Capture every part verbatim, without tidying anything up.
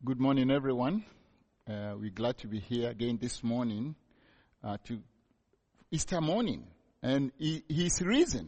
Good morning, everyone. Uh, we're glad to be here again this morning, uh, to Easter morning, and he, he's risen.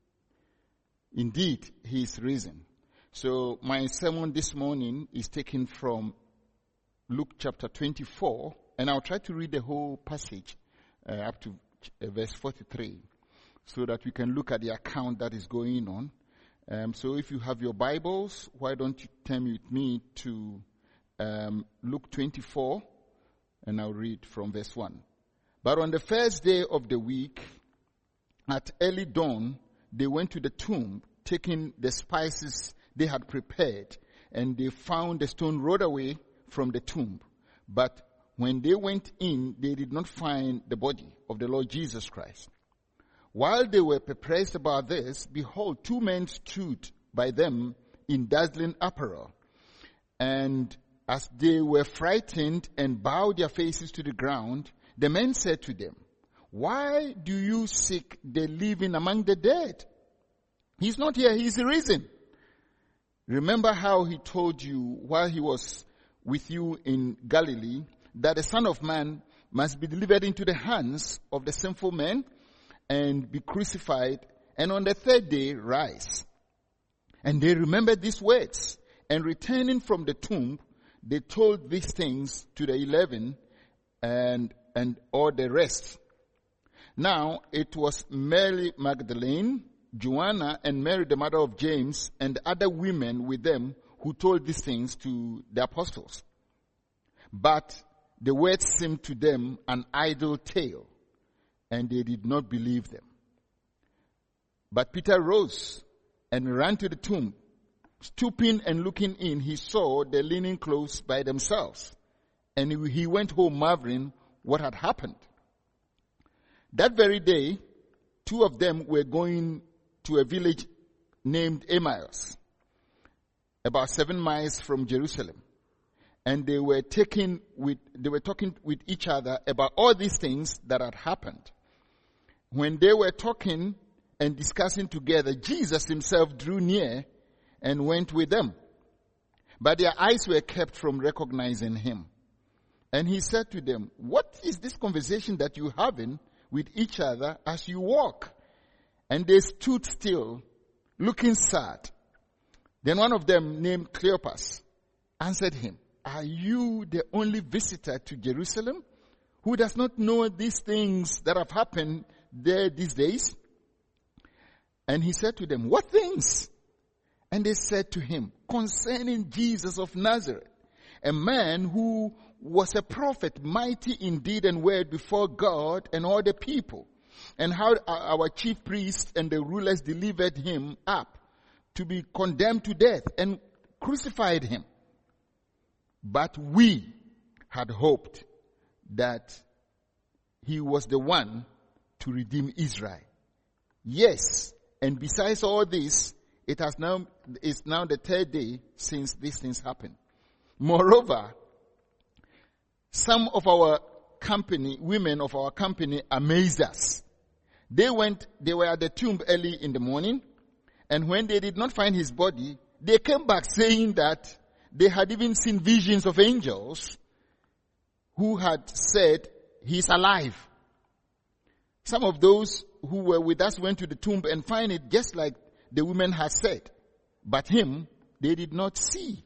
Indeed, he's risen. So my sermon this morning is taken from Luke chapter twenty-four, and I'll try to read the whole passage uh, up to uh, verse forty-three, so that we can look at the account that is going on. Um, so if you have your Bibles, why don't you turn with me to Um, Luke twenty-four, and I'll read from verse one. But on the first day of the week, at early dawn, they went to the tomb, taking the spices they had prepared, and they found the stone rolled away from the tomb. But when they went in, they did not find the body of the Lord Jesus Christ. While they were perplexed about this, behold, two men stood by them in dazzling apparel, and as they were frightened and bowed their faces to the ground, the men said to them, "Why do you seek the living among the dead? He's not here, he's risen. Remember how he told you while he was with you in Galilee that the Son of Man must be delivered into the hands of the sinful men and be crucified, and on the third day rise." And they remembered these words, and returning from the tomb, they told these things to the eleven and and all the rest. Now it was Mary Magdalene, Joanna, and Mary the mother of James, and other women with them who told these things to the apostles. But the words seemed to them an idle tale, and they did not believe them. But Peter rose and ran to the tomb. Stooping and looking in, he saw the linen clothes by themselves, and he went home marveling what had happened. That very day, two of them were going to a village named Emmaus, about seven miles from Jerusalem, and they were taking with they were talking with each other about all these things that had happened. When they were talking and discussing together, Jesus himself drew near and went with them. But their eyes were kept from recognizing him. And he said to them, "What is this conversation that you're having with each other as you walk?" And they stood still, looking sad. Then one of them, named Cleopas, answered him, "Are you the only visitor to Jerusalem who does not know these things that have happened there these days?" And he said to them, "What things?" And they said to him, "Concerning Jesus of Nazareth, a man who was a prophet, mighty in deed and word before God and all the people, and how our chief priests and the rulers delivered him up to be condemned to death and crucified him. But we had hoped that he was the one to redeem Israel. Yes, and besides all this, It has now, it's now the third day since these things happened. Moreover, some of our company, women of our company amazed us. They went, they were at the tomb early in the morning, and when they did not find his body, they came back saying that they had even seen visions of angels who had said, "He's alive." Some of those who were with us went to the tomb and find it just like the women had said, but him they did not see.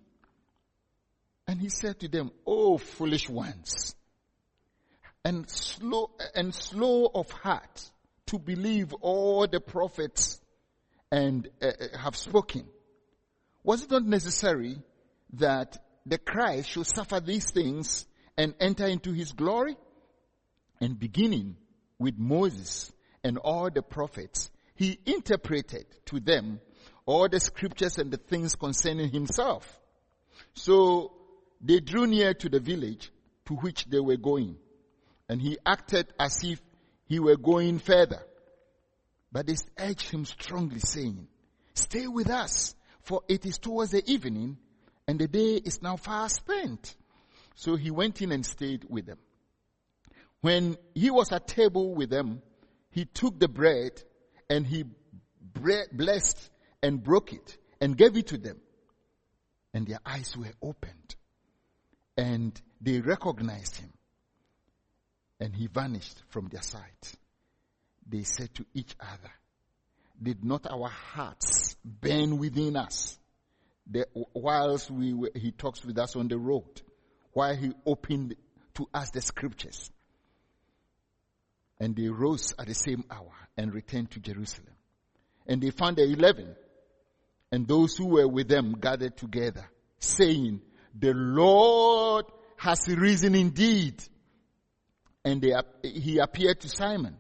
And he said to them, "Oh, foolish ones, and slow and slow of heart to believe all the prophets and uh, have spoken. Was it not necessary that the Christ should suffer these things and enter into his glory?" And beginning with Moses and all the prophets, he interpreted to them all the scriptures and the things concerning himself. So they drew near to the village to which they were going, and he acted as if he were going further. But they urged him strongly, saying, "Stay with us, for it is towards the evening, and the day is now far spent." So he went in and stayed with them. When he was at table with them, he took the bread, and he blessed and broke it and gave it to them. And their eyes were opened. And they recognized him. And he vanished from their sight. They said to each other, did not our hearts burn within us the, whilst we were, he talks with us on the road, while he opened to us the scriptures? And they rose at the same hour and returned to Jerusalem. And they found the eleven, and those who were with them gathered together, saying, the Lord has risen indeed. And they, he appeared to Simon.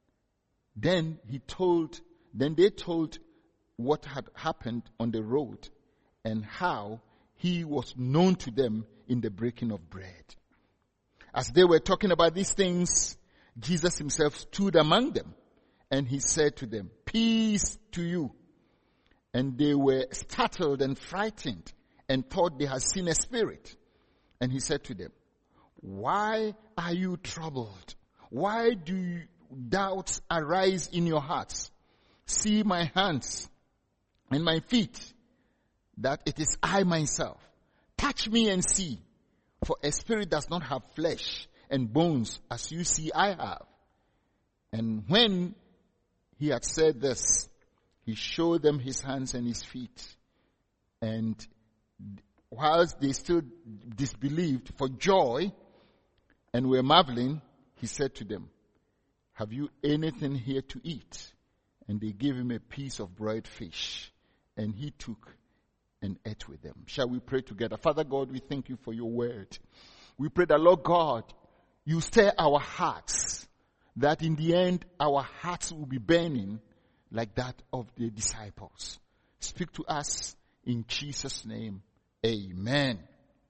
Then he told, then they told what had happened on the road and how he was known to them in the breaking of bread. As they were talking about these things, Jesus himself stood among them and he said to them, peace to you. And they were startled and frightened and thought they had seen a spirit. And he said to them, why are you troubled? Why do you, doubts arise in your hearts? See my hands and my feet, that it is I myself. Touch me and see, for a spirit does not have flesh and bones as you see I have. And when he had said this, he showed them his hands and his feet. And whilst they still disbelieved for joy and were marveling, he said to them, have you anything here to eat? And they gave him a piece of broiled fish, and he took and ate with them. Shall we pray together? Father God, we thank you for your word. We pray that, Lord God, you stir our hearts, that in the end our hearts will be burning like that of the disciples. Speak to us in Jesus' name. Amen.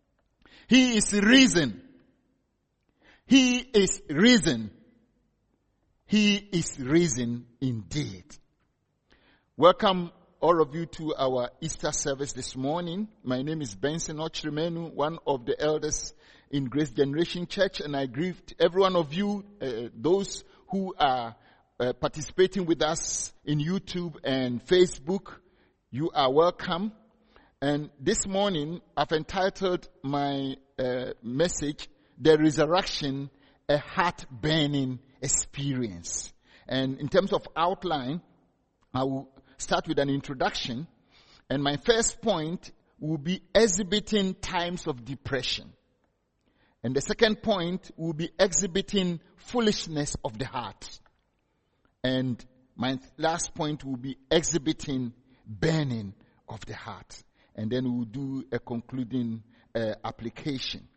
He is risen. He is risen. He is risen indeed. Welcome all of you to our Easter service this morning. My name is Benson Ochrimenu, one of the elders in Grace Generation Church, and I greet every one of you, uh, those who are uh, participating with us in YouTube and Facebook. You are welcome. And this morning, I've entitled my uh, message, The Resurrection, a Heart-Burning Experience. And in terms of outline, I will start with an introduction. And my first point will be exhibiting times of depression. And the second point will be exhibiting foolishness of the heart. And my last point will be exhibiting burning of the heart. And then we'll do a concluding uh, application.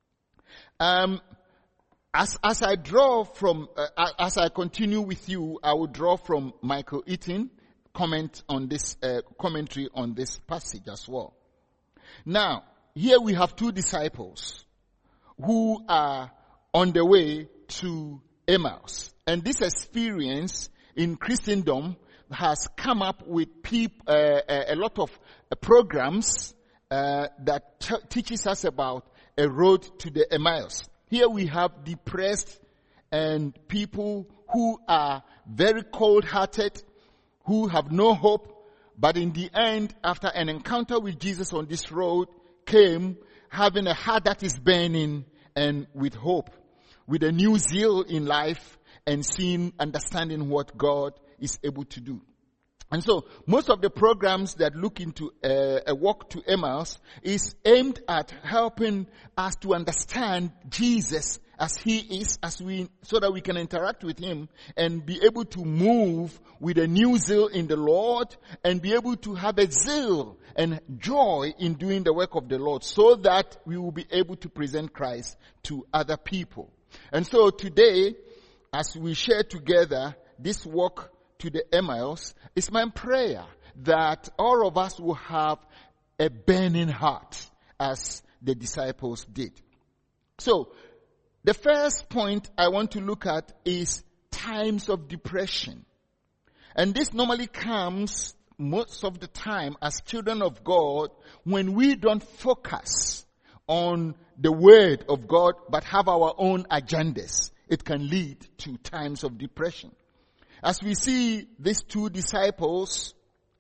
Um, as as I draw from, uh, as I continue with you, I will draw from Michael Eaton comment on this uh, commentary on this passage as well. Now, here we have two disciples who are on the way to Emmaus, and this experience in Christendom has come up with peop, uh, a lot of uh, programs uh, that t- teaches us about a road to the Emmaus. Here we have depressed and people who are very cold-hearted, who have no hope, but in the end, after an encounter with Jesus on this road, came having a heart that is burning and with hope, with a new zeal in life and seeing, understanding what God is able to do. And so most of the programs that look into uh, a walk to Emmaus is aimed at helping us to understand Jesus as he is, as we, so that we can interact with him and be able to move with a new zeal in the Lord and be able to have a zeal and joy in doing the work of the Lord so that we will be able to present Christ to other people. And so today, as we share together this walk to the Emmaus, it's my prayer that all of us will have a burning heart as the disciples did. So, the first point I want to look at is times of depression. And this normally comes most of the time as children of God when we don't focus on the word of God but have our own agendas. It can lead to times of depression. As we see these two disciples,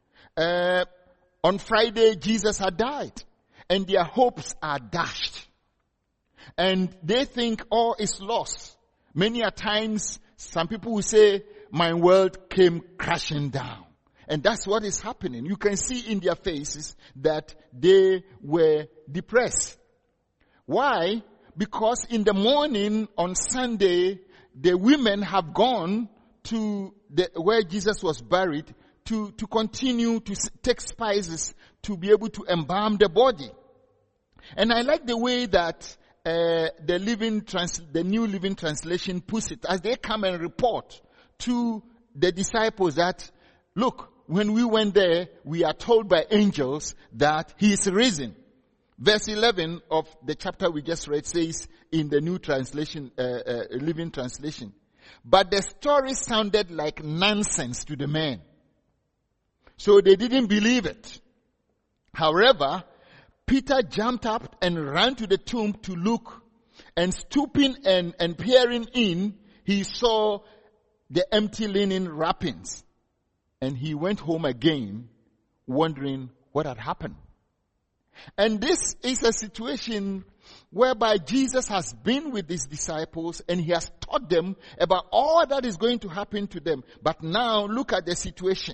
uh, on Friday Jesus had died and their hopes are dashed. And they think all is lost. Many a times, some people will say, my world came crashing down. And that's what is happening. You can see in their faces that they were depressed. Why? Because in the morning on Sunday, the women have gone to the, where Jesus was buried to, to continue to take spices to be able to embalm the body. And I like the way that uh, the living trans, the New Living Translation puts it, as they come and report to the disciples that, look, when we went there, we are told by angels that he is risen. Verse eleven of the chapter we just read says in the New Translation, uh, uh, Living Translation, but the story sounded like nonsense to the men. So they didn't believe it. However, Peter jumped up and ran to the tomb to look, and stooping and, and peering in, he saw the empty linen wrappings. And he went home again, wondering what had happened. And this is a situation whereby Jesus has been with his disciples and he has taught them about all that is going to happen to them. But now look at the situation.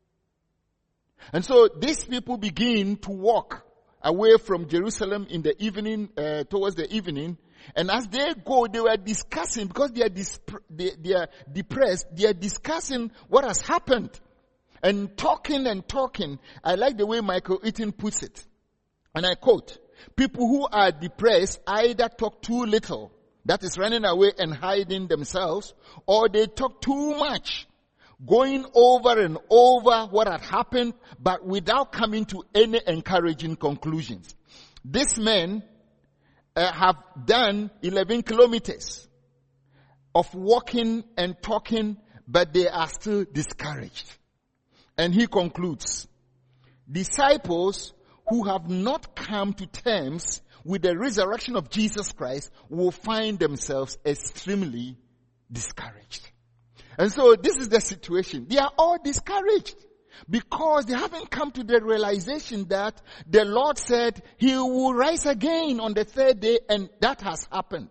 And so these people begin to walk away from Jerusalem in the evening, uh, towards the evening. And as they go, they were discussing, because they are, dis- they, they are depressed, they are discussing what has happened. And talking and talking. I like the way Michael Eaton puts it. And I quote, people who are depressed either talk too little, that is running away and hiding themselves, or they talk too much, going over and over what had happened, but without coming to any encouraging conclusions. These men uh, have done eleven kilometers of walking and talking, but they are still discouraged. And he concludes, disciples who have not come to terms with the resurrection of Jesus Christ will find themselves extremely discouraged. And so this is the situation. They are all discouraged because they haven't come to the realization that the Lord said he will rise again on the third day, and that has happened.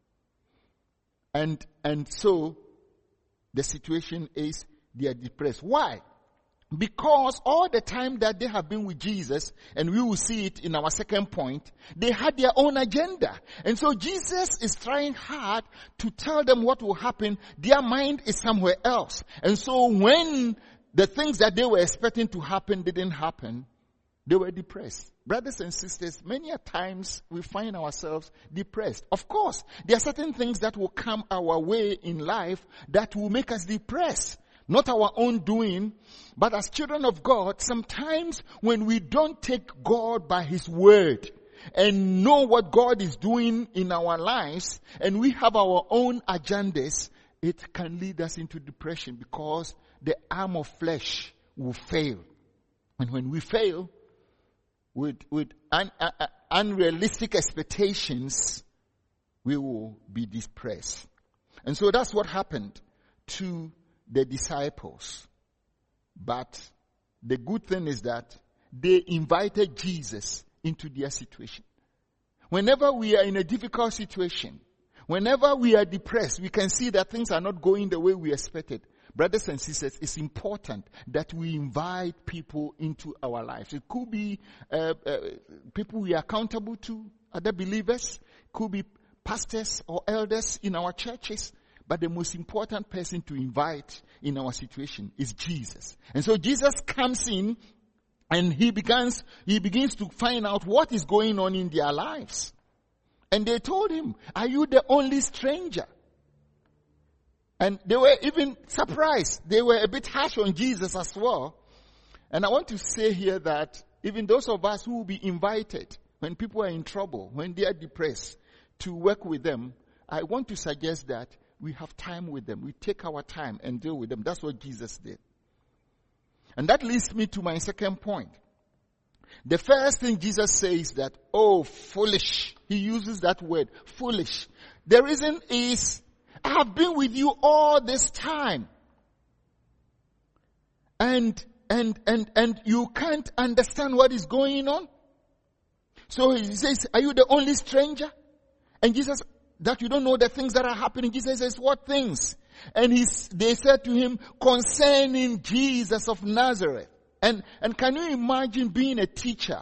And, and so the situation is they are depressed. Why? Because all the time that they have been with Jesus, and we will see it in our second point, they had their own agenda. And so Jesus is trying hard to tell them what will happen. Their mind is somewhere else. And so when the things that they were expecting to happen didn't happen, they were depressed. Brothers and sisters, many a times we find ourselves depressed. Of course, there are certain things that will come our way in life that will make us depressed. Not our own doing, but as children of God, sometimes when we don't take God by his word and know what God is doing in our lives, and we have our own agendas, it can lead us into depression because the arm of flesh will fail. And when we fail with, with un, uh, unrealistic expectations, we will be depressed. And so that's what happened to the disciples. But the good thing is that they invited Jesus into their situation. Whenever we are in a difficult situation, whenever we are depressed, we can see that things are not going the way we expected. Brothers and sisters, it's important that we invite people into our lives. It could be uh, uh, people we are accountable to, other believers, could be pastors or elders in our churches. But the most important person to invite in our situation is Jesus. And so Jesus comes in and he begins, he begins to find out what is going on in their lives. And they told him, are you the only stranger? And they were even surprised. They were a bit harsh on Jesus as well. And I want to say here that even those of us who will be invited when people are in trouble, when they are depressed, to work with them, I want to suggest that we have time with them. We take our time and deal with them. That's what Jesus did. And that leads me to my second point. The first thing Jesus says that, oh, foolish. He uses that word, foolish. The reason is, I have been with you all this time. And, and, and, and you can't understand what is going on. So he says, are you the only stranger? And Jesus, that you don't know the things that are happening. Jesus says, what things? And he's, they said to him, concerning Jesus of Nazareth. And, and can you imagine being a teacher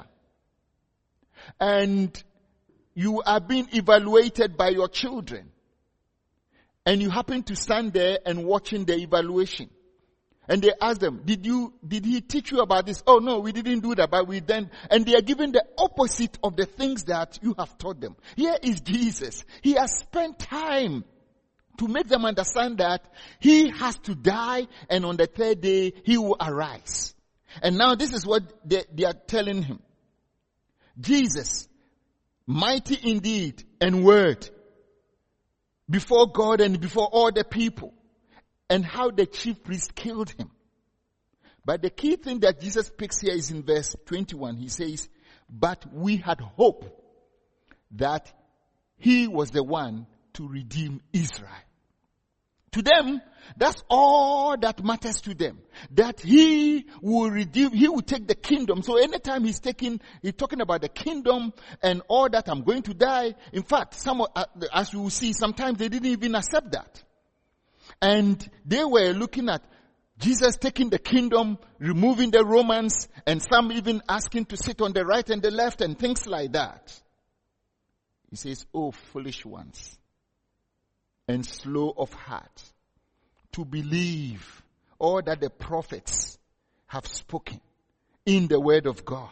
and you are being evaluated by your children and you happen to stand there and watching the evaluation? And they ask them, did you, did he teach you about this? Oh no, we didn't do that, but we then, and they are given the opposite of the things that you have taught them. Here is Jesus. He has spent time to make them understand that he has to die and on the third day he will arise. And now this is what they, they are telling him. Jesus, mighty indeed and word before God and before all the people. And how the chief priest killed him. But the key thing that Jesus picks here is in verse twenty-one. He says, but we had hope that he was the one to redeem Israel. To them, that's all that matters to them. That he will redeem, he will take the kingdom. So anytime he's taking, he's talking about the kingdom and all that, I'm going to die. In fact, some, as you will see, sometimes they didn't even accept that. And they were looking at Jesus taking the kingdom, removing the Romans, and some even asking to sit on the right and the left and things like that. He says, oh, foolish ones, and slow of heart, to believe all that the prophets have spoken in the word of God.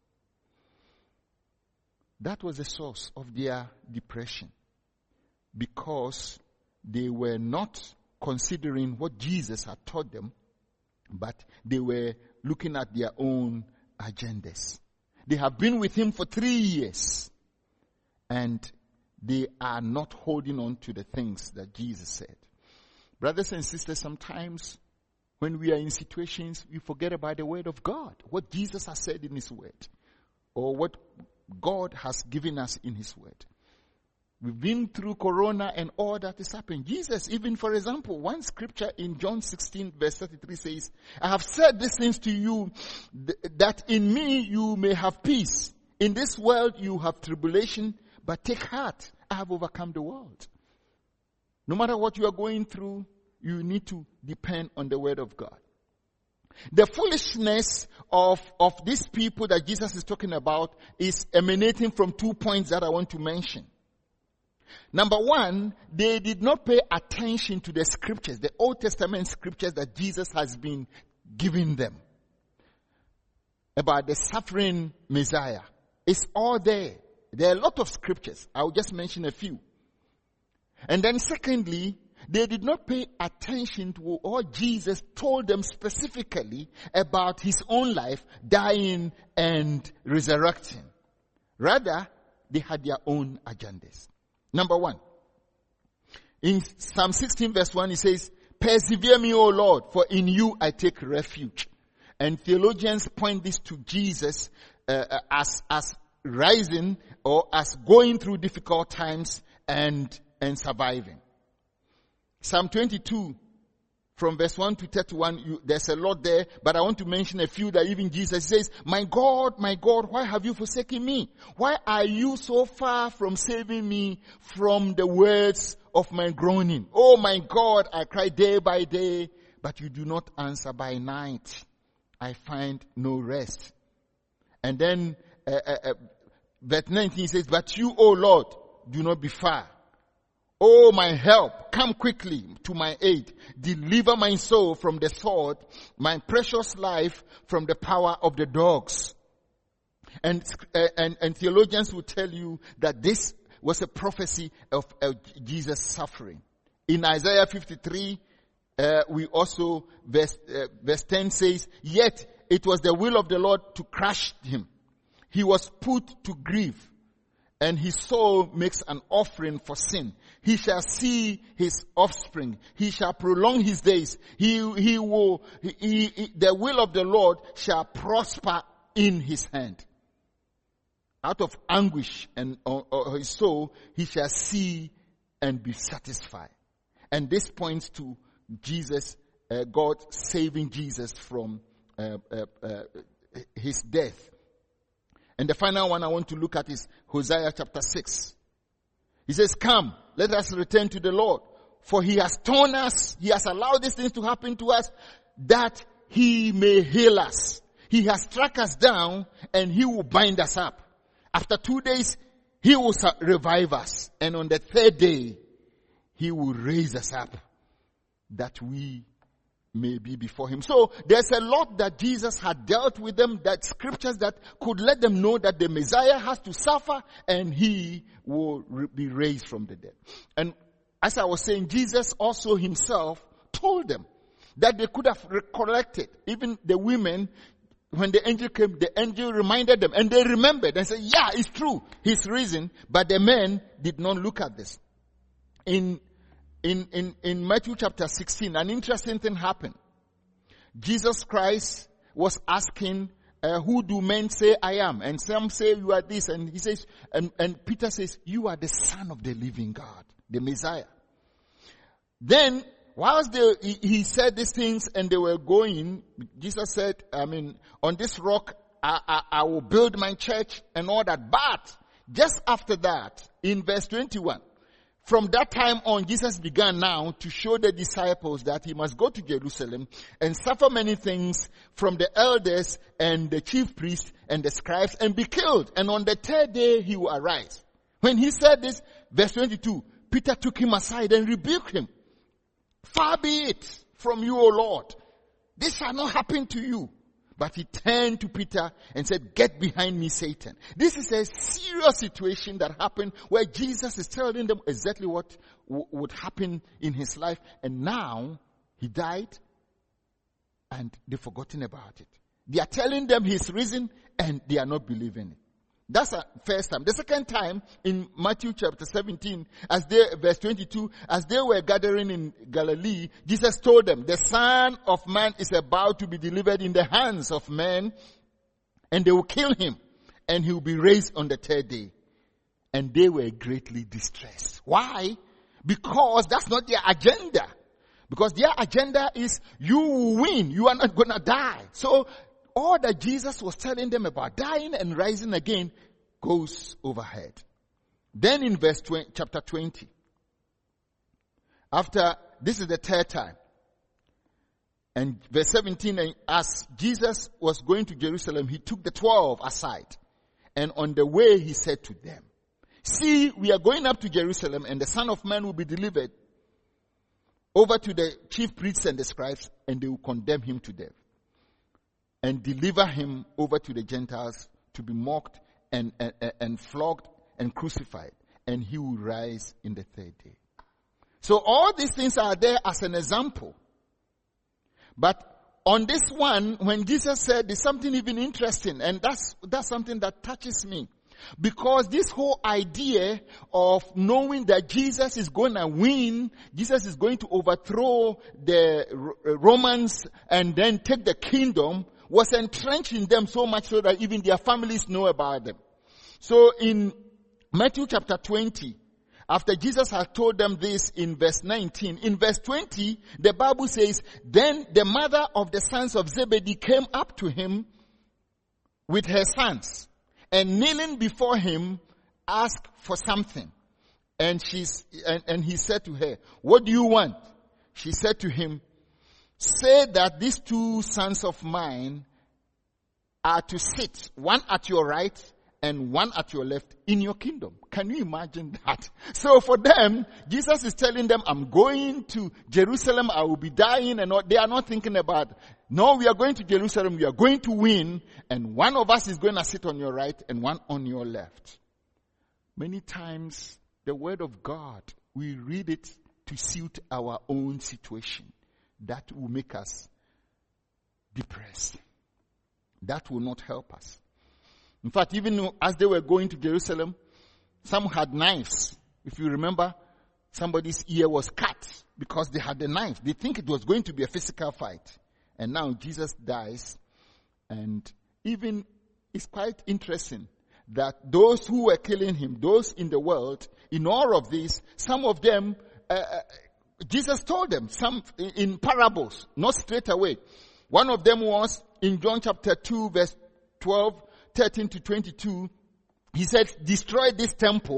That was the source of their depression, because they were not considering what Jesus had taught them, but they were looking at their own agendas. They have been with him for three years, and they are not holding on to the things that Jesus said. Brothers and sisters, sometimes when we are in situations, we forget about the word of God, what Jesus has said in his word, or what God has given us in his word. We've been through Corona and all that is happening. Jesus, even for example, one scripture in John sixteen verse thirty-three says, I have said these things to you th- that in me you may have peace. In this world you have tribulation, but take heart, I have overcome the world. No matter what you are going through, you need to depend on the word of God. The foolishness of, of these people that Jesus is talking about is emanating from two points that I want to mention. Number one, they did not pay attention to the scriptures, the Old Testament scriptures that Jesus has been giving them about the suffering Messiah. It's all there. There are a lot of scriptures. I'll just mention a few. And then secondly, they did not pay attention to what Jesus told them specifically about his own life, dying and resurrecting. Rather, they had their own agendas. Number one, in Psalm sixteen verse one, it says, persevere me, O Lord, for in you I take refuge. And theologians point this to Jesus uh, as, as rising or as going through difficult times and, and surviving. Psalm twenty-two from verse one to thirty-one, you, there's a lot there, but I want to mention a few that even Jesus says, my God, my God, why have you forsaken me? Why are you so far from saving me from the words of my groaning? Oh my God, I cry day by day, but you do not answer by night. I find no rest. And then, uh, uh, uh, verse nineteen says, but you, O Lord, do not be far. Oh, my help, come quickly to my aid. Deliver my soul from the sword, my precious life from the power of the dogs. And, uh, and, and theologians will tell you that this was a prophecy of uh, Jesus' suffering. In Isaiah fifty-three, uh, we also, verse, uh, verse ten says, yet it was the will of the Lord to crush him. He was put to grief, and his soul makes an offering for sin. He shall see his offspring. He shall prolong his days. He, he will, he, he, the will of the Lord shall prosper in his hand. Out of anguish and or, or his soul, he shall see and be satisfied. And this points to Jesus, uh, God saving Jesus from uh, uh, uh, his death. And the final one I want to look at is Hosea chapter six. He says, come, let us return to the Lord. For he has torn us, he has allowed these things to happen to us, that he may heal us. He has struck us down, and he will bind us up. After two days, he will revive us. And on the third day, he will raise us up, that we may be before him. So there's a lot that Jesus had dealt with them, that scriptures that could let them know that the Messiah has to suffer and he will re- be raised from the dead. And as I was saying, Jesus also himself told them that they could have recollected. Even the women, when the angel came, the angel reminded them, and they remembered and said, yeah, it's true, he's risen. But the men did not look at this. In In, in, in Matthew chapter sixteen, an interesting thing happened. Jesus Christ was asking, uh, who do men say I am? And some say you are this. And he says, and, and Peter says, you are the Son of the living God, the Messiah. Then, whilst they, he, he said these things and they were going, Jesus said, I mean, on this rock, I, I, I will build my church and all that. But, just after that, in verse twenty-one, from that time on, Jesus began now to show the disciples that he must go to Jerusalem and suffer many things from the elders and the chief priests and the scribes and be killed. And on the third day, he will arise. When he said this, verse twenty-two, Peter took him aside and rebuked him. Far be it from you, O Lord. This shall not happen to you. But he turned to Peter and said, get behind me, Satan. This is a serious situation that happened where Jesus is telling them exactly what w- would happen in his life. And now he died and they've forgotten about it. They are telling them he's risen and they are not believing it. That's the first time. The second time in Matthew chapter seventeen, as they, verse twenty-two, as they were gathering in Galilee, Jesus told them, the Son of Man is about to be delivered in the hands of men, and they will kill him, and he will be raised on the third day. And they were greatly distressed. Why? Because that's not their agenda. Because their agenda is, you will win, you are not gonna die. So, all that Jesus was telling them about dying and rising again goes overhead. Then in verse twenty, chapter twenty, after, this is the third time, and verse seventeen, as Jesus was going to Jerusalem, he took the twelve aside, and on the way he said to them, see, we are going up to Jerusalem, and the Son of Man will be delivered over to the chief priests and the scribes, and they will condemn him to death and deliver him over to the Gentiles to be mocked and, and, and flogged and crucified. And he will rise in the third day. So all these things are there as an example. But on this one, when Jesus said, there's something even interesting, and that's, that's something that touches me. Because this whole idea of knowing that Jesus is going to win, Jesus is going to overthrow the Romans and then take the kingdom, was entrenched in them so much so that even their families know about them. So in Matthew chapter twenty, after Jesus had told them this in verse nineteen, in verse twenty, the Bible says, then the mother of the sons of Zebedee came up to him with her sons, and kneeling before him, asked for something. And she's, and, and he said to her, what do you want? She said to him, say that these two sons of mine are to sit, one at your right and one at your left in your kingdom. Can you imagine that? So for them, Jesus is telling them, I'm going to Jerusalem, I will be dying, and all. They are not thinking about, no, we are going to Jerusalem, we are going to win, and one of us is going to sit on your right and one on your left. Many times, the word of God, we read it to suit our own situation. That will make us depressed. That will not help us. In fact, even as they were going to Jerusalem, some had knives. If you remember, somebody's ear was cut because they had the knife. They think it was going to be a physical fight. And now Jesus dies. And even, it's quite interesting that those who were killing him, those in the world, in all of this, some of them, uh, Jesus told them some in parables, not straight away. One of them was in John chapter two, verse twelve, thirteen to twenty-two. He said, destroy this temple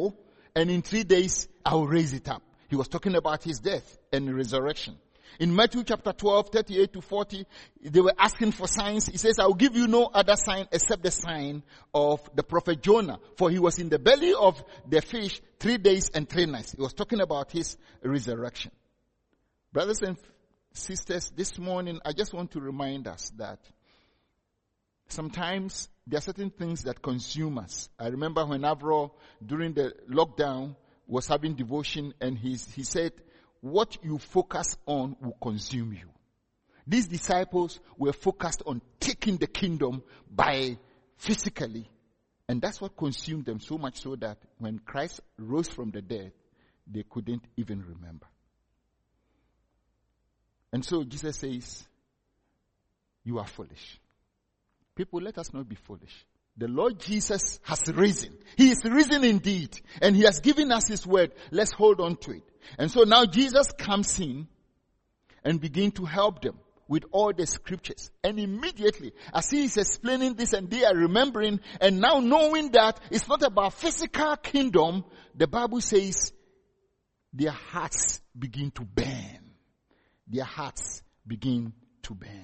and in three days I will raise it up. He was talking about his death and resurrection. In Matthew chapter twelve, thirty-eight to forty, they were asking for signs. He says, I will give you no other sign except the sign of the prophet Jonah. For he was in the belly of the fish three days and three nights. He was talking about his resurrection. Brothers and sisters, this morning, I just want to remind us that sometimes there are certain things that consume us. I remember when Avro, during the lockdown, was having devotion, and he, he said, what you focus on will consume you. These disciples were focused on taking the kingdom by physically, and that's what consumed them, so much so that when Christ rose from the dead, they couldn't even remember. And so Jesus says, you are foolish. People, let us not be foolish. The Lord Jesus has risen. He is risen indeed. And he has given us his word. Let's hold on to it. And so now Jesus comes in and begins to help them with all the scriptures. And immediately, as he is explaining this and they are remembering, and now knowing that it's not about physical kingdom, the Bible says their hearts begin to burn. Their hearts begin to burn.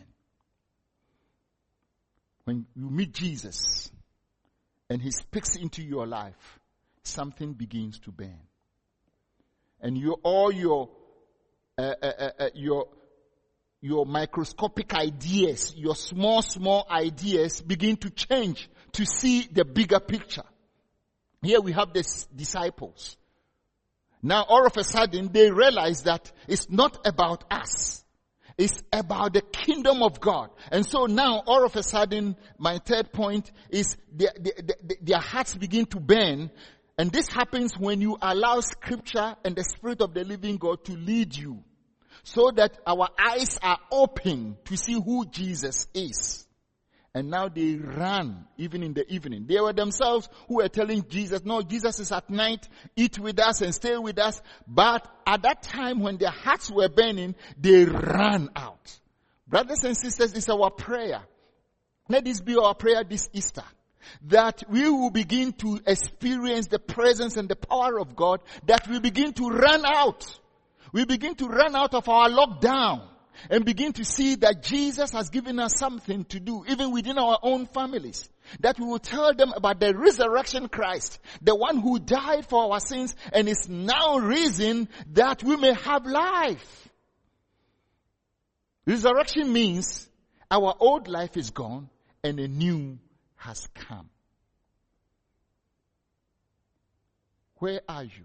When you meet Jesus and he speaks into your life, something begins to burn. And you, all your, uh, uh, uh, uh, your, your microscopic ideas, your small, small ideas begin to change to see the bigger picture. Here we have the disciples. Now all of a sudden they realize that it's not about us. It's about the kingdom of God. And so now, all of a sudden, my third point is their, their, their hearts begin to burn. And this happens when you allow scripture and the Spirit of the living God to lead you, so that our eyes are open to see who Jesus is. And now they run, even in the evening. They were themselves who were telling Jesus, no, Jesus is at night, eat with us and stay with us. But at that time when their hearts were burning, they ran out. Brothers and sisters, it's our prayer. Let this be our prayer this Easter. That we will begin to experience the presence and the power of God. That we begin to run out. We begin to run out of our lockdown. And begin to see that Jesus has given us something to do, even within our own families. That we will tell them about the resurrection Christ, the one who died for our sins and is now risen that we may have life. Resurrection means our old life is gone and a new has come. Where are you?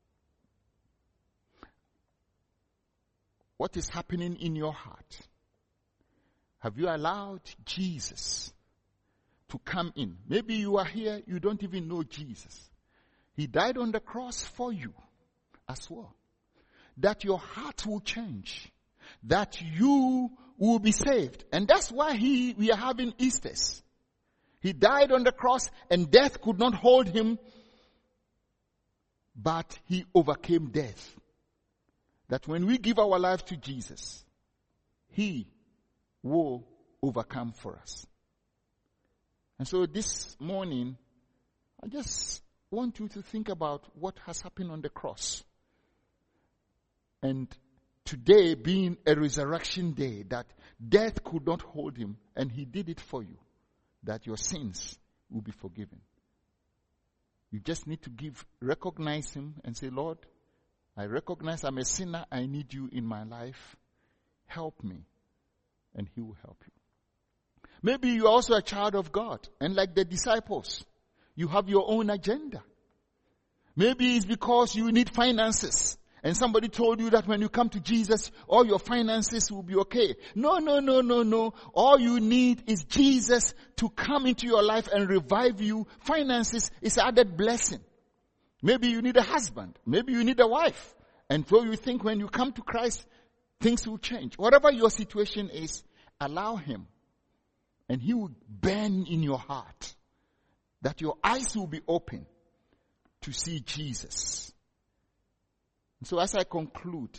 What is happening in your heart? Have you allowed Jesus to come in? Maybe you are here, you don't even know Jesus. He died on the cross for you as well. That your heart will change. That you will be saved. And that's why he, we are having Easters. He died on the cross and death could not hold him, but he overcame death. That when we give our life to Jesus, he will overcome for us. And so this morning, I just want you to think about what has happened on the cross. And today being a resurrection day, that death could not hold him, and he did it for you, that your sins will be forgiven. You just need to give, recognize him and say, Lord, I recognize I'm a sinner. I need you in my life. Help me. And he will help you. Maybe you're also a child of God. And like the disciples, you have your own agenda. Maybe it's because you need finances. And somebody told you that when you come to Jesus, all your finances will be okay. No, no, no, no, no. All you need is Jesus to come into your life and revive you. Finances is added blessing. Maybe you need a husband. Maybe you need a wife. And so you think when you come to Christ, things will change. Whatever your situation is, allow him. And he will burn in your heart. That your eyes will be open to see Jesus. And so as I conclude,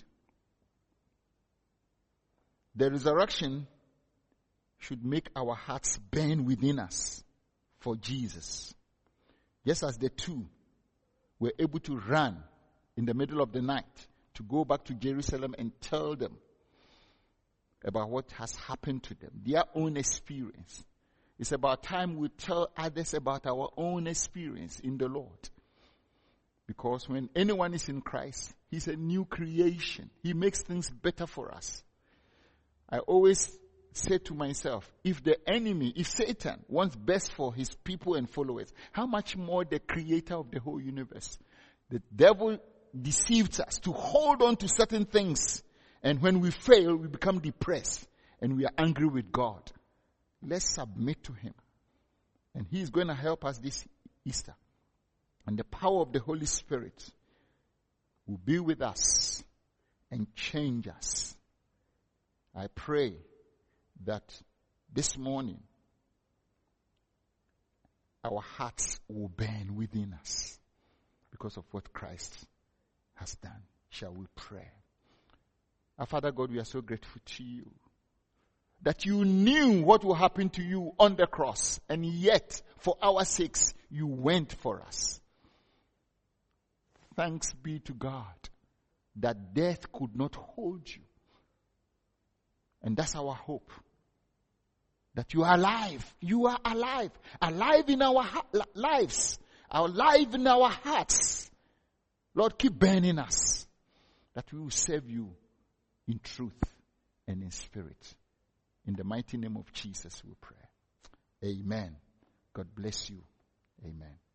the resurrection should make our hearts burn within us for Jesus. Just as the two were able to run in the middle of the night to go back to Jerusalem and tell them about what has happened to them, their own experience. It's about time we tell others about our own experience in the Lord. Because when anyone is in Christ, he's a new creation. He makes things better for us. I always say to myself, if the enemy, if Satan wants best for his people and followers, how much more the creator of the whole universe? The devil deceives us to hold on to certain things. And when we fail, we become depressed and we are angry with God. Let's submit to him. And he is going to help us this Easter. And the power of the Holy Spirit will be with us and change us. I pray that this morning our hearts will burn within us because of what Christ has done. Shall we pray? Our Father God, we are so grateful to you that you knew what will happen to you on the cross, and yet for our sakes you went for us. Thanks be to God that death could not hold you. And that's our hope. That you are alive. You are alive. Alive in our ha- lives. Alive in our hearts. Lord, keep burning us. That we will serve you in truth and in spirit. In the mighty name of Jesus we pray. Amen. God bless you. Amen.